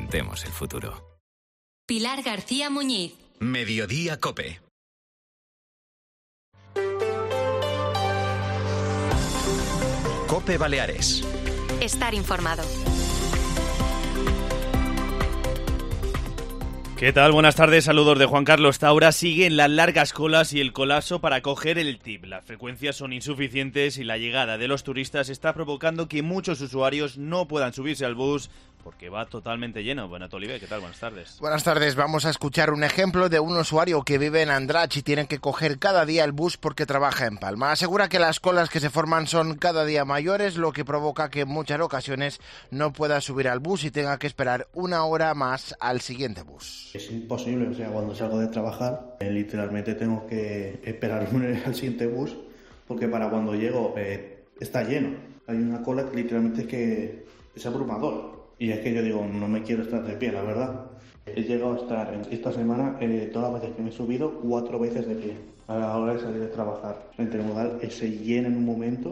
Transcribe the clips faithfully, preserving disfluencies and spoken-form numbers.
inventemos el futuro. Pilar García Muñiz. Mediodía COPE. COPE Baleares. Estar informado. ¿Qué tal? Buenas tardes, saludos de Juan Carlos Taura. Siguen las largas colas y el colapso para coger el T I P. Las frecuencias son insuficientes y la llegada de los turistas está provocando que muchos usuarios no puedan subirse al bus porque va totalmente lleno. Bueno, Oliver, ¿qué tal? Buenas tardes. Buenas tardes. Vamos a escuchar un ejemplo de un usuario que vive en Andratx y tiene que coger cada día el bus porque trabaja en Palma. Asegura que las colas que se forman son cada día mayores, lo que provoca que en muchas ocasiones no pueda subir al bus y tenga que esperar una hora más al siguiente bus. Es imposible, o sea, cuando salgo de trabajar, eh, literalmente tengo que esperar al siguiente bus porque para cuando llego eh, está lleno. Hay una cola que literalmente es que es abrumador. Y es que yo digo, no me quiero estar de pie, la verdad. He llegado a estar esta semana, eh, todas las veces que me he subido, cuatro veces de pie a la hora de salir de trabajar. El intermodal eh, se llena en un momento.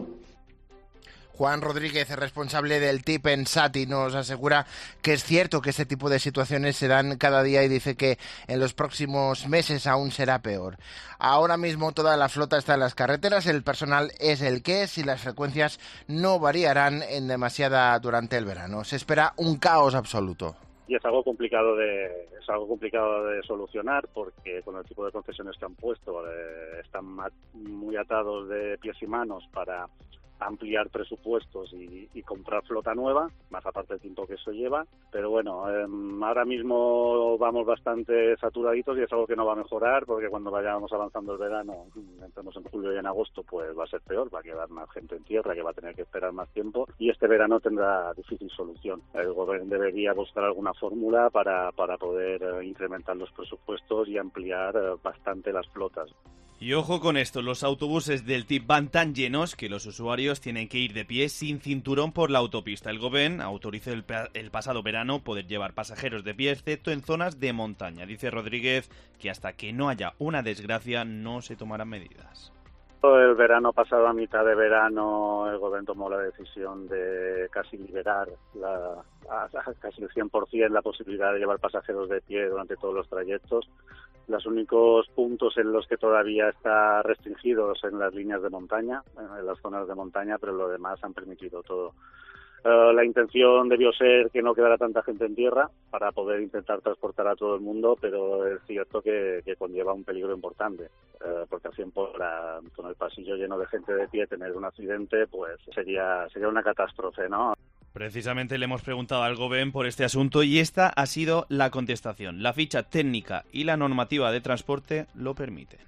Juan Rodríguez, responsable del T I P en Sati, nos asegura que es cierto que este tipo de situaciones se dan cada día y dice que en los próximos meses aún será peor. Ahora mismo toda la flota está en las carreteras, el personal es el que es y las frecuencias no variarán en demasiada durante el verano. Se espera un caos absoluto. Y es algo complicado de es algo complicado de solucionar porque con el tipo de concesiones que han puesto eh, están muy atados de pies y manos para ampliar presupuestos y, y comprar flota nueva, más aparte del tiempo que eso lleva. Pero bueno, eh, ahora mismo vamos bastante saturaditos y es algo que no va a mejorar porque cuando vayamos avanzando el verano, entremos en julio y en agosto, pues va a ser peor, va a quedar más gente en tierra que va a tener que esperar más tiempo y este verano tendrá difícil solución. El gobierno debería buscar alguna fórmula para, para poder eh, incrementar los presupuestos y ampliar eh, bastante las flotas. Y ojo con esto, los autobuses del T I P van tan llenos que los usuarios tienen que ir de pie sin cinturón por la autopista. El Gobierno autorizó el, el pasado verano poder llevar pasajeros de pie, excepto en zonas de montaña. Dice Rodríguez que hasta que no haya una desgracia no se tomarán medidas. El verano pasado, a mitad de verano, el gobierno tomó la decisión de casi liberar la, a, a casi el cien por ciento la posibilidad de llevar pasajeros de pie durante todos los trayectos. Los únicos puntos en los que todavía está restringidos en las líneas de montaña, en las zonas de montaña, pero lo demás han permitido todo. Uh, la intención debió ser que no quedara tanta gente en tierra para poder intentar transportar a todo el mundo, pero es cierto que, que conlleva un peligro importante, uh, porque al tiempo la, con el pasillo lleno de gente de pie tener un accidente pues sería sería una catástrofe, ¿no? Precisamente le hemos preguntado al Gobierno por este asunto y esta ha sido la contestación. La ficha técnica y la normativa de transporte lo permiten.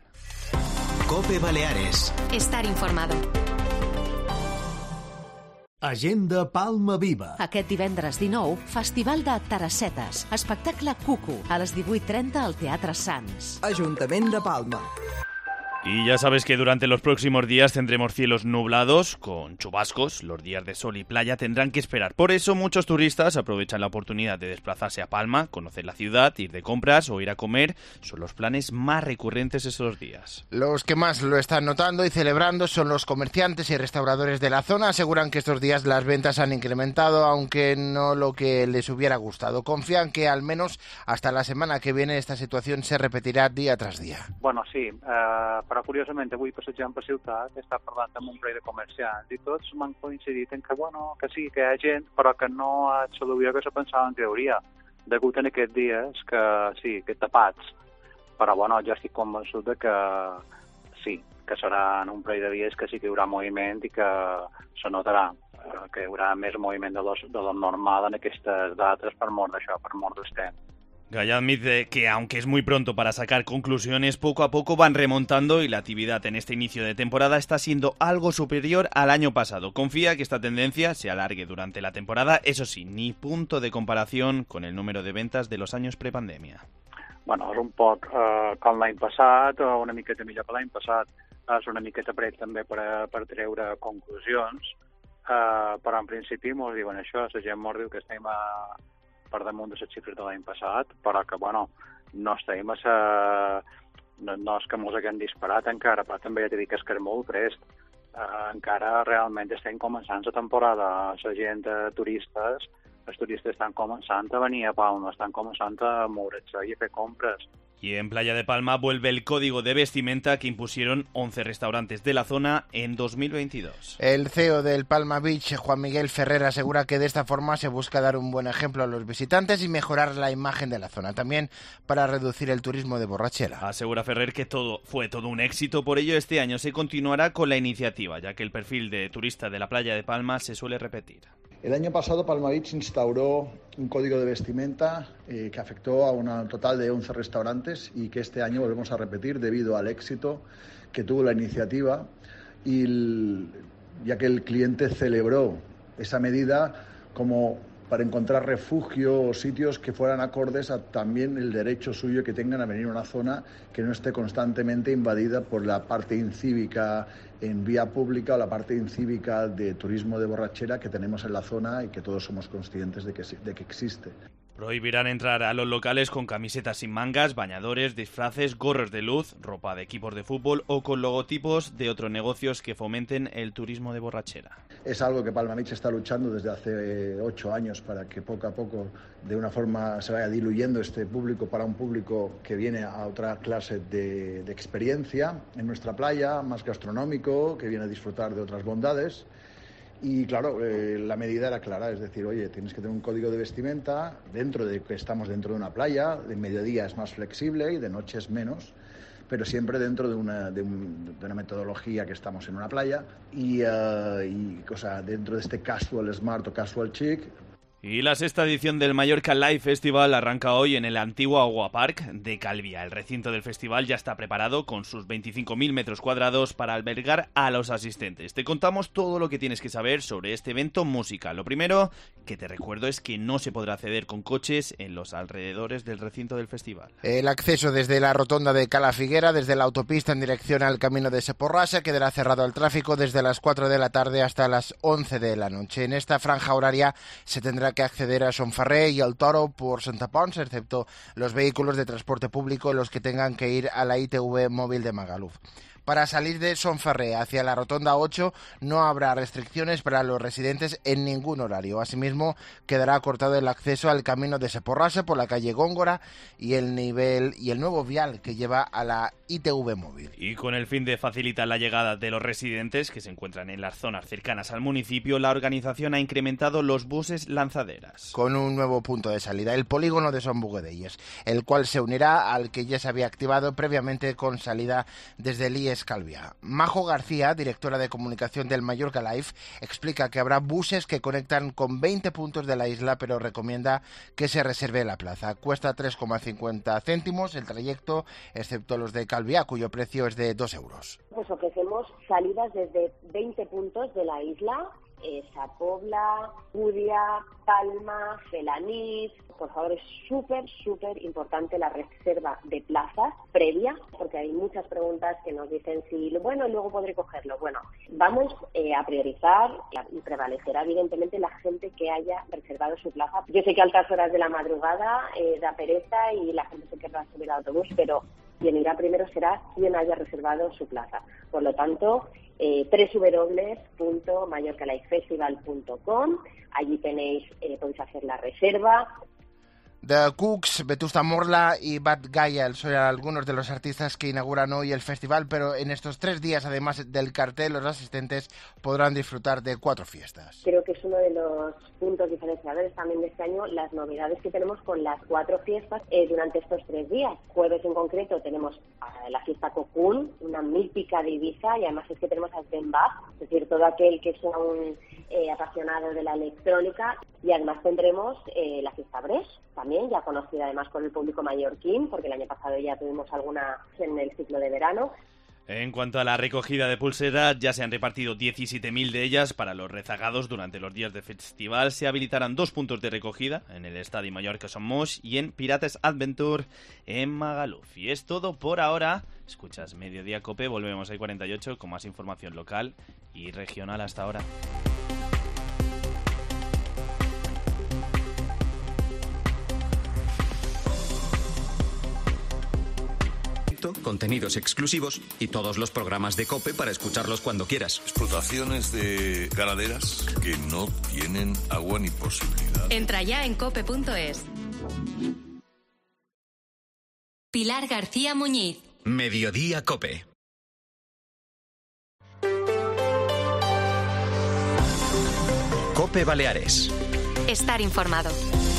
COPE Baleares. Estar informado. Agenda Palma Viva. Aquest divendres dinou, Festival de Tarassetes, espectacle Cucu, a les divuit trenta al Teatre Sants. Ajuntament de Palma. Y ya sabes que durante los próximos días tendremos cielos nublados con chubascos. Los días de sol y playa tendrán que esperar. Por eso muchos turistas aprovechan la oportunidad de desplazarse a Palma, conocer la ciudad, ir de compras o ir a comer. Son los planes más recurrentes esos días. Los que más lo están notando y celebrando son los comerciantes y restauradores de la zona. Aseguran que estos días las ventas han incrementado, aunque no lo que les hubiera gustado. Confían que al menos hasta la semana que viene esta situación se repetirá día tras día. Bueno, sí, uh... però curiosament avui passejant per ciutat he estat parlant amb un parell de comerciants i tots m'han coincidit en que, bueno, que sí, que hi ha gent, però que no ha solució que se pensaven que hi hauria, degut en aquests dies que sí, que tapats, però bueno, jo estic convençut de que sí, que seran un parell de dies que sí que hi haurà moviment i que se notarà, que hi haurà més moviment de lo, de lo normal en aquestes dates per mort d'això, per mort del temps. Gaya admite que, aunque es muy pronto para sacar conclusiones, poco a poco van remontando y la actividad en este inicio de temporada está siendo algo superior al año pasado. Confía que esta tendencia se alargue durante la temporada, eso sí, ni punto de comparación con el número de ventas de los años prepandèmia. Bueno, és un poc eh, com l'any passat, o una miqueta millor que l'any passat. És una miqueta pret també per, a, per treure conclusions, eh, però en principi ens diuen això, la gent ens diu que estem a per damunt de les xifres de l'any passat, però que, bueno, no estem a sa... no, no és que mos haguem disparat encara, però també ja t'he dit que és que és molt prest. Uh, encara realment estem començant la temporada. La gent de turistes els turistes estan començant a venir a Palma, estan començant a moure's i a fer compres. Y en Playa de Palma vuelve el código de vestimenta que impusieron once restaurantes de la zona en dos mil veintidós. El C E O del Palma Beach, Juan Miguel Ferrer, asegura que de esta forma se busca dar un buen ejemplo a los visitantes y mejorar la imagen de la zona, también para reducir el turismo de borrachera. Asegura Ferrer que todo fue todo un éxito, por ello este año se continuará con la iniciativa, ya que el perfil de turista de la Playa de Palma se suele repetir. El año pasado Palma Beach instauró un código de vestimenta eh, que afectó a un total de once restaurantes y que este año volvemos a repetir debido al éxito que tuvo la iniciativa y el, ya que el cliente celebró esa medida como para encontrar refugio o sitios que fueran acordes a también el derecho suyo que tengan a venir a una zona que no esté constantemente invadida por la parte incívica en vía pública o la parte incívica de turismo de borrachera que tenemos en la zona y que todos somos conscientes de que, de que existe. Prohibirán entrar a los locales con camisetas sin mangas, bañadores, disfraces, gorros de luz, ropa de equipos de fútbol o con logotipos de otros negocios que fomenten el turismo de borrachera. Es algo que Palma Beach está luchando desde hace ocho años para que poco a poco, de una forma, se vaya diluyendo este público para un público que viene a otra clase de, de experiencia en nuestra playa, más gastronómico, que viene a disfrutar de otras bondades. Y claro, eh, la medida era clara, es decir, oye, tienes que tener un código de vestimenta dentro de que estamos dentro de una playa, de mediodía es más flexible y de noche es menos, pero siempre dentro de una, de un, de una metodología que estamos en una playa y, uh, y o sea, dentro de este casual smart o casual chic. Y la sexta edición del Mallorca Live Festival arranca hoy en el antiguo Agua Park de Calviá. El recinto del festival ya está preparado con sus veinticinco mil metros cuadrados para albergar a los asistentes. Te contamos todo lo que tienes que saber sobre este evento musical. Lo primero que te recuerdo es que no se podrá acceder con coches en los alrededores del recinto del festival. El acceso desde la rotonda de Cala Figuera, desde la autopista en dirección al camino de Seporrasa, quedará cerrado al tráfico desde las cuatro de la tarde hasta las once de la noche. En esta franja horaria se tendrá que acceder a Son Ferrer y al Toro por Santa Pons, excepto los vehículos de transporte público los que tengan que ir a la I T V móvil de Magaluf. Para salir de Son Ferrer hacia la Rotonda ocho no habrá restricciones para los residentes en ningún horario. Asimismo, quedará cortado el acceso al camino de Seporrasa por la calle Góngora y el nivel y el nuevo vial que lleva a la I T V móvil. Y con el fin de facilitar la llegada de los residentes que se encuentran en las zonas cercanas al municipio, la organización ha incrementado los buses lanzaderas. Con un nuevo punto de salida, el polígono de Son Buguedelles, el cual se unirá al que ya se había activado previamente con salida desde el I E S Calviá. Majo García, directora de comunicación del Mallorca Live, explica que habrá buses que conectan con veinte puntos de la isla, pero recomienda que se reserve la plaza. Cuesta tres coma cincuenta céntimos el trayecto, excepto los de Calviá, cuyo precio es de dos euros. Pues ofrecemos salidas desde veinte puntos de la isla, eh, Sapobla, Udia, Palma, Felanís. Por favor, es súper, súper importante la reserva de plazas previa, porque hay muchas preguntas que nos dicen si, bueno, luego podré cogerlo. Bueno, vamos eh, a priorizar y prevalecerá evidentemente la gente que haya reservado su plaza. Yo sé que a altas horas de la madrugada eh, da pereza y la gente se querrá subir al autobús, pero quien irá primero será quien haya reservado su plaza. Por lo tanto, eh, doble u doble u doble u punto mallorca live festival punto com, allí tenéis, eh, podéis hacer la reserva. The Cooks, Vetusta Morla y Bad Gaia son algunos de los artistas que inauguran hoy el festival, pero en estos tres días, además del cartel, los asistentes podrán disfrutar de cuatro fiestas. Creo que es uno de los puntos diferenciadores también de este año, las novedades que tenemos con las cuatro fiestas eh, durante estos tres días. Jueves en concreto tenemos eh, la fiesta Cocoon, una mítica de Ibiza, y además es que tenemos a Sven Bach, es decir, todo aquel que sea un eh, apasionado de la electrónica, y además tendremos eh, la fiesta Bresh, también ya conocida además por el público mallorquín, porque el año pasado ya tuvimos alguna en el ciclo de verano. En cuanto a la recogida de pulseras, ya se han repartido diecisiete mil de ellas para los rezagados durante los días de festival. Se habilitarán dos puntos de recogida, en el Estadio Mallorca Son Moix y en Pirates Adventure en Magaluf. Y es todo por ahora. Escuchas Mediodía Cope, volvemos al cuarenta y ocho con más información local y regional hasta ahora. Contenidos exclusivos y todos los programas de COPE para escucharlos cuando quieras. Explotaciones de ganaderas que no tienen agua ni posibilidad Entra ya en cope punto es. Pilar García Muñiz. Mediodía Cope. Cope Baleares. Estar informado.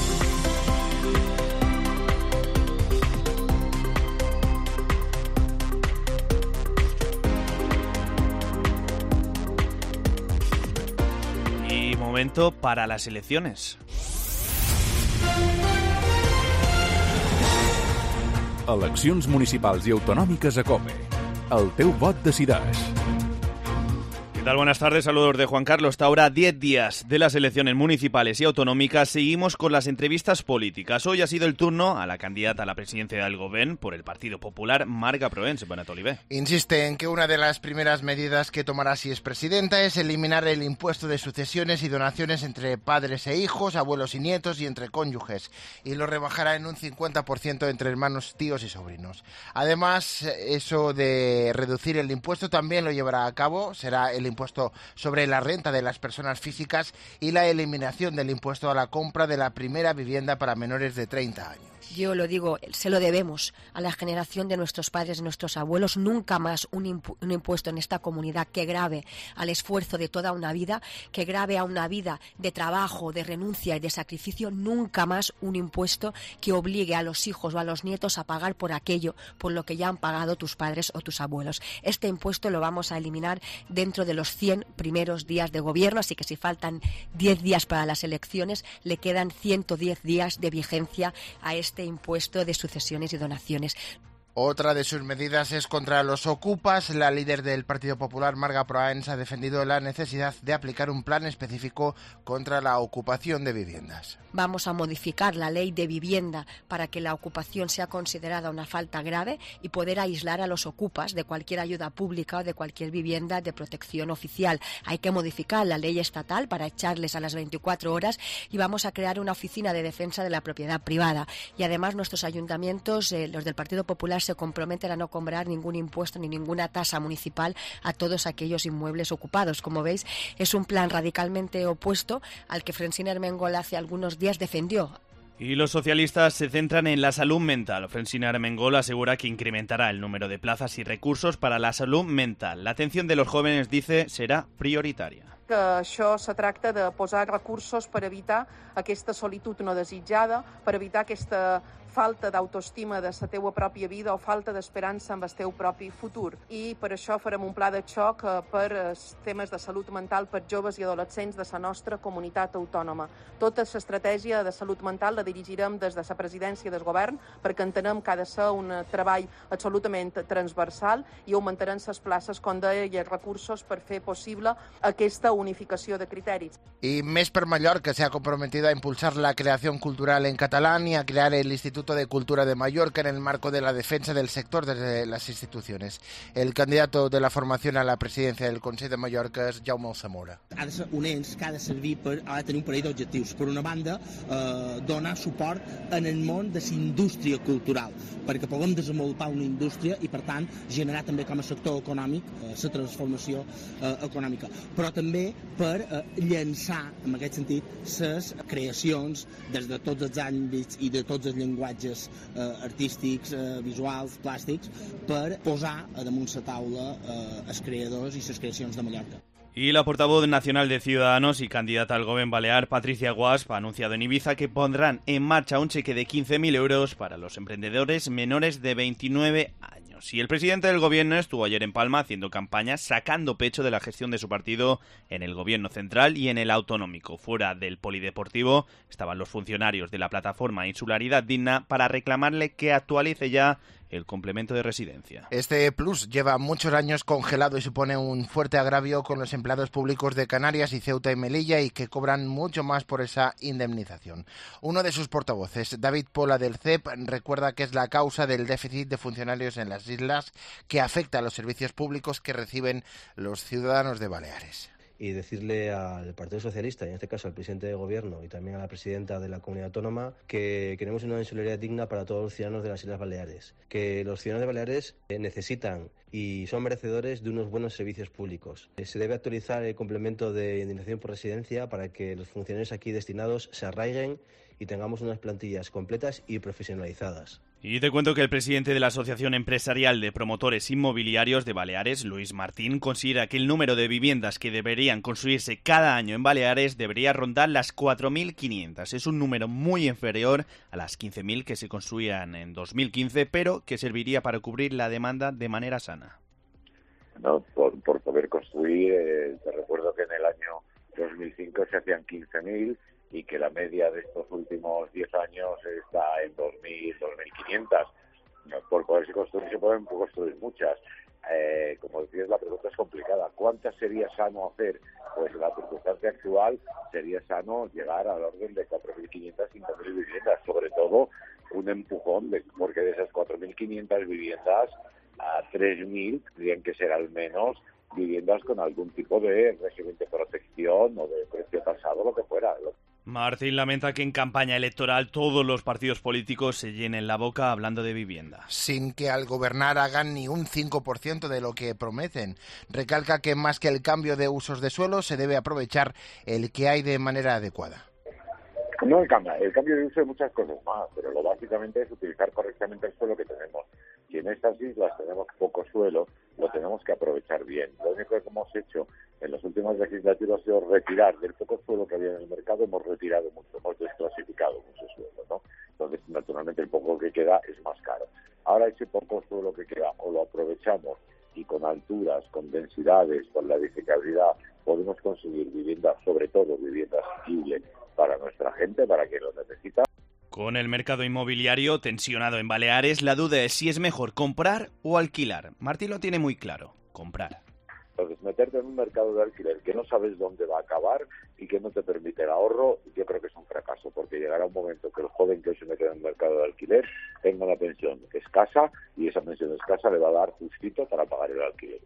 Y momento para las elecciones. Eleccions municipals i autonòmiques a COPE. El teu vot decideix. ¿Qué tal? Buenas tardes, saludos de Juan Carlos. Hasta ahora, diez días de las elecciones municipales y autonómicas. Seguimos con las entrevistas políticas. Hoy ha sido el turno a la candidata a la presidencia del Gobierno por el Partido Popular, Marga Proens. Benet Oliver. Insiste en que una de las primeras medidas que tomará si es presidenta es eliminar el impuesto de sucesiones y donaciones entre padres e hijos, abuelos y nietos y entre cónyuges, y lo rebajará en un cincuenta por ciento entre hermanos, tíos y sobrinos. Además, eso de reducir el impuesto también lo llevará a cabo. Será el impuesto sobre la renta de las personas físicas y la eliminación del impuesto a la compra de la primera vivienda para menores de treinta años. Yo lo digo, se lo debemos a la generación de nuestros padres y nuestros abuelos. Nunca más un, impu- un impuesto en esta comunidad que grave al esfuerzo de toda una vida, que grave a una vida de trabajo, de renuncia y de sacrificio. Nunca más un impuesto que obligue a los hijos o a los nietos a pagar por aquello por lo que ya han pagado tus padres o tus abuelos. Este impuesto lo vamos a eliminar dentro de los cien primeros días de gobierno, así que si faltan diez días para las elecciones, le quedan ciento diez días de vigencia a este impuesto de sucesiones y donaciones. Otra de sus medidas es contra los ocupas. La líder del Partido Popular, Marga Proens, ha defendido la necesidad de aplicar un plan específico contra la ocupación de viviendas. Vamos a modificar la ley de vivienda para que la ocupación sea considerada una falta grave y poder aislar a los ocupas de cualquier ayuda pública o de cualquier vivienda de protección oficial. Hay que modificar la ley estatal para echarles a las veinticuatro horas y vamos a crear una oficina de defensa de la propiedad privada. Y además nuestros ayuntamientos, eh, los del Partido Popular, se comprometen a no cobrar ningún impuesto ni ninguna tasa municipal a todos aquellos inmuebles ocupados. Como veis, es un plan radicalmente opuesto al que Francina Armengol hace algunos días defendió. Y los socialistas se centran en la salud mental. Francina Armengol asegura que incrementará el número de plazas y recursos para la salud mental. La atención de los jóvenes, dice, será prioritaria. Que això se tracta de posar recursos per evitar aquesta solitud no desitjada, per evitar aquesta falta d'autoestima de la teua pròpia vida o falta d'esperança en el teu propi futur. I per això farem un pla de xoc per temes de salut mental per joves i adolescents de la nostra comunitat autònoma. Tota l'estratègia de salut mental la dirigirem des de la presidència del govern perquè entenem que ha de ser un treball absolutament transversal i augmentarem les places, com deia, i els recursos per fer possible aquesta unificació de criteris. Y Més per Mallorca se ha comprometido a impulsar la creación cultural en catalán y a crear el Instituto de Cultura de Mallorca en el marco de la defensa del sector desde las instituciones. El candidato de la formación a la presidencia del Consell de Mallorca és Jaume Zamora. Ha de ser un ens que ha de servir per, ha de tenir un parell d'objectius. Per una banda, eh, donar suport en el món de la indústria cultural, perquè puguem desenvolupar una indústria i, per tant, generar també com a sector econòmic eh, la transformació eh, econòmica. Però també per eh, llançar, en aquest sentit, les creacions des de tots els àmbits i de tots els llenguatges eh, artístics, eh, visuals, plàstics, per posar a damunt la taula eh, els creadors i les creacions de Mallorca. Y la portavoz nacional de Ciudadanos y candidata al Gobierno Balear, Patricia Guasp, ha anunciado en Ibiza que pondrán en marcha un cheque de quince mil euros para los emprendedores menores de veintinueve años. Y el presidente del Gobierno estuvo ayer en Palma haciendo campaña, sacando pecho de la gestión de su partido en el Gobierno central y en el autonómico. Fuera del polideportivo estaban los funcionarios de la plataforma Insularidad Digna para reclamarle que actualice ya el complemento de residencia. Este plus lleva muchos años congelado y supone un fuerte agravio con los empleados públicos de Canarias y Ceuta y Melilla, y que cobran mucho más por esa indemnización. Uno de sus portavoces, David Pola del C E P, recuerda que es la causa del déficit de funcionarios en las islas que afecta a los servicios públicos que reciben los ciudadanos de Baleares. y decirle al Partido Socialista, y en este caso al presidente de Gobierno y también a la presidenta de la Comunidad Autónoma, que queremos una insularidad digna para todos los ciudadanos de las Islas Baleares, que los ciudadanos de Baleares necesitan y son merecedores de unos buenos servicios públicos. Se debe actualizar el complemento de indemnización por residencia para que los funcionarios aquí destinados se arraiguen y tengamos unas plantillas completas y profesionalizadas. Y te cuento que el presidente de la Asociación Empresarial de Promotores Inmobiliarios de Baleares, Luis Martín, considera que el número de viviendas que deberían construirse cada año en Baleares debería rondar las cuatro mil quinientas. Es un número muy inferior a las quince mil que se construían en dos mil quince, pero que serviría para cubrir la demanda de manera sana. No, por, por poder construir, eh, te recuerdo que en el año dos mil cinco se hacían quince mil y que la media de estos últimos diez años está en dos mil, dos mil quinientas. Por poderse construir se pueden construir muchas. Eh, como decías, la pregunta es complicada. ¿Cuántas sería sano hacer? Pues en la circunstancia actual sería sano llegar al orden de cuatro mil quinientas, cinco mil viviendas. Sobre todo un empujón, de, porque de esas cuatro mil quinientas viviendas, a tres mil tendrían que ser al menos viviendas con algún tipo de régimen de protección o de precio tasado, lo que fuera. Martín lamenta que en campaña electoral todos los partidos políticos se llenen la boca hablando de vivienda. Sin que al gobernar hagan ni un cinco por ciento de lo que prometen. Recalca que más que el cambio de usos de suelo se debe aprovechar el que hay de manera adecuada. No el cambio, el cambio de uso de muchas cosas más, pero lo básicamente es utilizar correctamente el suelo que tenemos. Si en estas islas tenemos poco suelo, lo tenemos que aprovechar bien. Lo único que hemos hecho en las últimas legislaturas ha sido retirar del poco suelo que había en el mercado, hemos retirado mucho, hemos desclasificado mucho suelo, ¿no? Entonces, naturalmente, el poco que queda es más caro. Ahora ese poco suelo que queda o lo aprovechamos y con alturas, con densidades, con la edificabilidad, podemos conseguir viviendas, sobre todo viviendas asequibles para nuestra gente, para quien lo necesita. Con el mercado inmobiliario tensionado en Baleares, la duda es si es mejor comprar o alquilar. Martín lo tiene muy claro, comprar. Entonces, meterte en un mercado de alquiler que no sabes dónde va a acabar y que no te permite el ahorro, yo creo que es un fracaso, porque llegará un momento que el joven que hoy se mete en el mercado de alquiler tenga una pensión escasa y esa pensión escasa le va a dar justito para pagar el alquiler.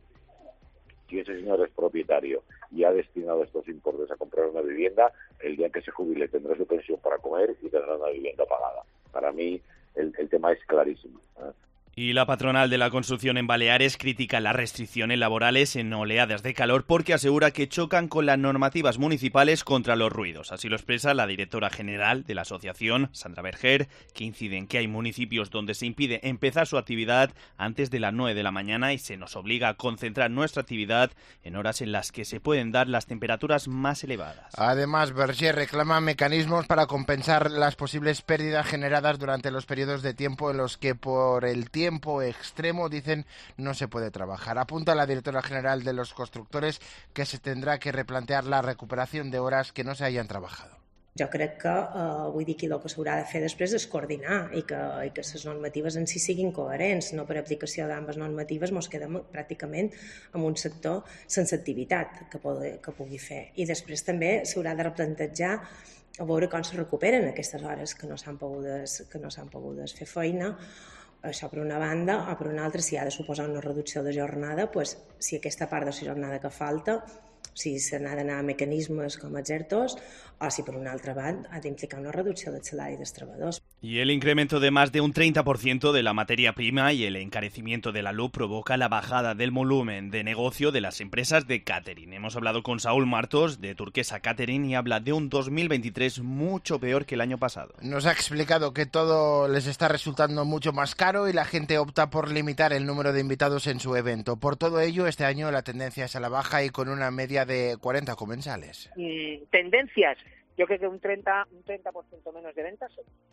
Si ese señor es propietario y ha destinado estos importes a comprar una vivienda, el día que se jubile tendrá su pensión para comer y tendrá una vivienda pagada. Para mí el, el tema es clarísimo, ¿eh? Y la patronal de la construcción en Baleares critica las restricciones laborales en oleadas de calor porque asegura que chocan con las normativas municipales contra los ruidos. Así lo expresa la directora general de la asociación, Sandra Berger, que incide en que hay municipios donde se impide empezar su actividad antes de las nueve de la mañana y se nos obliga a concentrar nuestra actividad en horas en las que se pueden dar las temperaturas más elevadas. Además, Berger reclama mecanismos para compensar las posibles pérdidas generadas durante los periodos de tiempo en los que por el tiempo tiempo extremo, dicen, no se puede trabajar. Apunta la directora general de los constructores que se tendrá que replantear la recuperación de horas que no se hayan trabajado. Jo crec que, eh, vull dir que el que s'haurà de fer després és coordinar i que, i que les normatives en si siguin coherents, no per aplicació d'ambes normatives ens quedem pràcticament en un sector sense activitat que, pode, que pugui fer. I després també s'haurà de replantejar a veure com se recuperen aquestes hores que no s'han pogudes, que no s'han pogudes fer feina. Això per una banda, o per una altra, si ha de suposar una reducció de jornada, pues, si aquesta part de la jornada que falta, si se n'ha d'anar a mecanismes com els ERTOs, o si per una altra banda ha d'implicar una reducció del salari dels treballadors. Y el incremento de más de un treinta por ciento de la materia prima y el encarecimiento de la luz provoca la bajada del volumen de negocio de las empresas de catering. Hemos hablado con Saúl Martos de Turquesa Catering y habla de un dos mil veintitrés mucho peor que el año pasado. Nos ha explicado que todo les está resultando mucho más caro y la gente opta por limitar el número de invitados en su evento. Por todo ello, este año la tendencia es a la baja y con una media de cuarenta comensales. Mm, tendencias, yo creo que un treinta, un treinta por ciento menos de ventas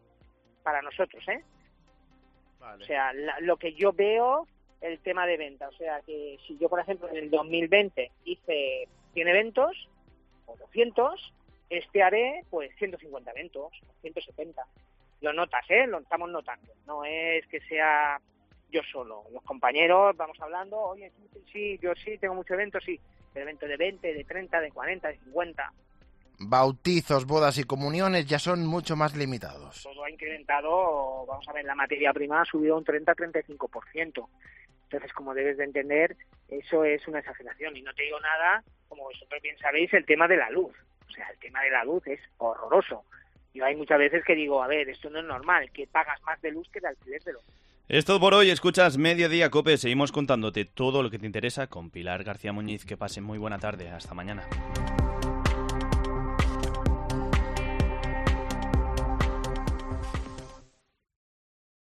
para nosotros, ¿eh? Vale. O sea, la, lo que yo veo, el tema de ventas, o sea, que si yo, por ejemplo, en el dos mil veinte hice cien eventos, o doscientos, este haré, pues, ciento cincuenta eventos, ciento setenta. Lo notas, ¿eh? Lo estamos notando. No es que sea yo solo. Los compañeros vamos hablando, oye, sí, yo sí, tengo muchos eventos, sí. El evento de veinte, de treinta, de cuarenta, de cincuenta. Bautizos, bodas y comuniones ya son mucho más limitados. Todo ha incrementado, vamos a ver, la materia prima ha subido un treinta a treinta y cinco por ciento. Entonces, como debes de entender, eso es una exageración. Y no te digo nada, como vosotros bien sabéis, el tema de la luz. O sea, el tema de la luz es horroroso. Yo hay muchas veces que digo, a ver, esto no es normal, que pagas más de luz que de alquiler de luz. Es todo por hoy, escuchas Mediodía Cope, seguimos contándote todo lo que te interesa con Pilar García Muñiz. Que pasen muy buena tarde, hasta mañana.